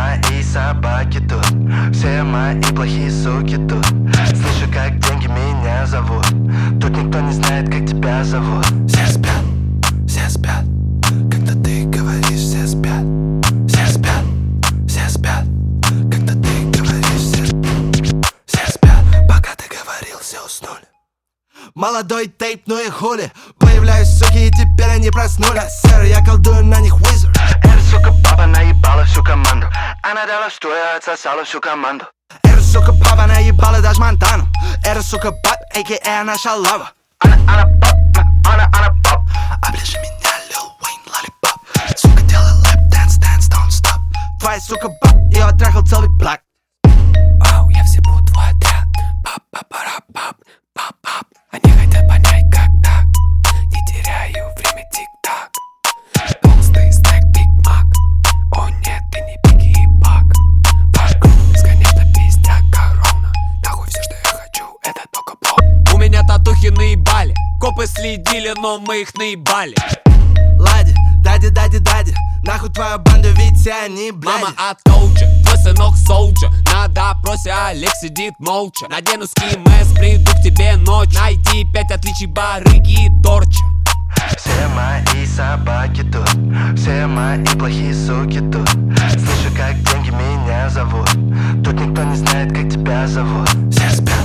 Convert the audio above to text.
мои собаки тут, все мои плохие суки тут. Слышу, как деньги меня зовут, тут никто не знает, как тебя зовут. Все спят, когда ты говоришь, все спят. Все спят, когда ты говоришь, все спят. Пока ты говорил, все уснули. Молодой тейп, ну и хули. Появляюсь, суки, и теперь они проснулись. Сэр, я колдую на них Wizard. Эта сука папа наебала всю команду. Она дала, что я отсосала всю команду. Эта сука папа наебала даже Монтану. Эта сука бат, а.к.а. наша лава. Она поп, она поп. Оближи меня, Lil Wayne, Lollipop. Сука, делай лэп, dance, don't stop. Твоя сука бат, ее трахал целый блок. Оу, я всебу твой отряд. Пап-пап-пап-пап, пап-пап. Они хотят понять, как так. Не теряю время, тик-так. Толстый снэк, Биг Мак. О нет, ты не Бигги и Пак. Вокруг бесконечно пиздят корона. Нахуй все, что я хочу, это только блок. У меня татухи наебали. Копы следили, но мы их наебали. Лади, дади, нахуй твою банду, ведь они, блядь. Мама оттолча, твой сынок солджа. На допросе Олег сидит молча. Надену скимэс, приду к тебе ночь. Найди 5 отличий барыги и торча. Все мои собаки тут, все мои плохие суки тут. Слышу, как деньги меня зовут, тут никто не знает, как тебя зовут. Все спят.